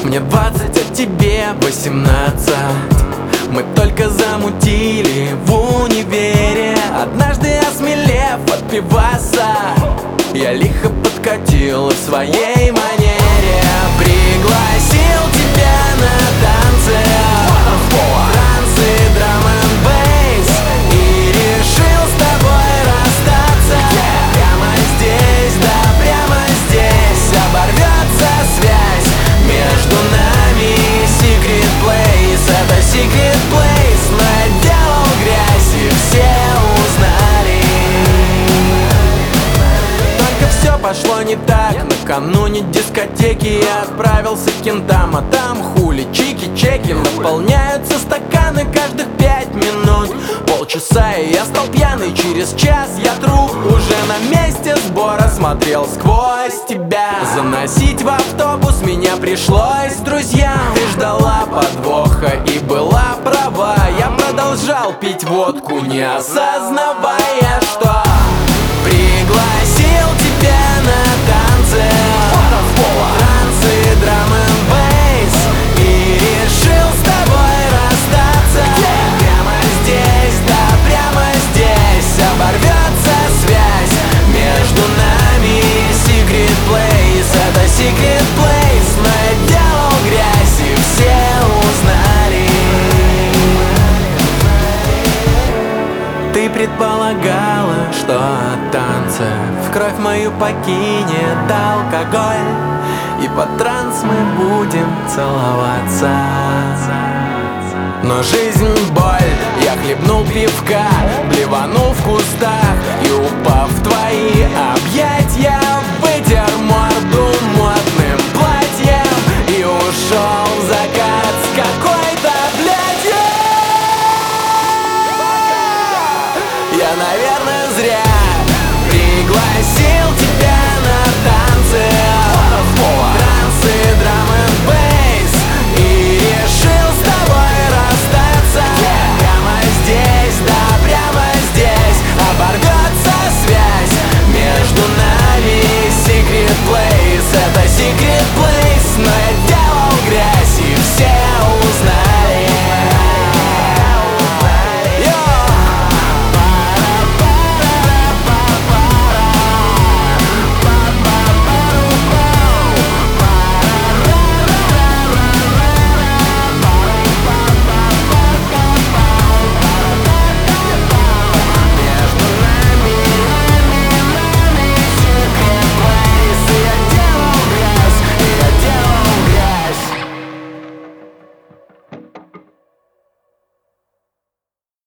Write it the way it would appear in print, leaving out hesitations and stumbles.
Мне 20, а тебе 18. Мы только замутили в универе. Однажды осмелев от пиваса, я лихо подкатил в своей манере. Пригласил тебя на танцы, танцы драм-н-бейс, и решил с тобой расстаться. Прямо здесь, да прямо здесь оборвется связь между нами. Secret place, это secret place. Наделал грязь и все узнали. Только все пошло не так. Накануне дискотеки я отправился к кентам, а там хули, чики-чеки. Наполняются стаканы каждых 5 минут. Полчаса и я стал пьяный, через час я труп. Уже на месте сбора смотрел сквозь тебя. Заносить в автобус меня пришлось друзьям. Ты ждала подвоха и была права. Я продолжал пить водку, не осознавая, что пригласил тебя на танцы, танцы драм-н-бейс, и решил с тобой расстаться. Прямо здесь, да прямо здесь оборвется связь между нами. Secret place, это secret place. Наделал грязь и все узнали. Ты предполагала, что от танца в кровь мою покинет алкоголь, и под транс мы будем целоваться. Но жизнь боль, я хлебнул пивка, блеванул в кустах и, упав в твои объятия, вытер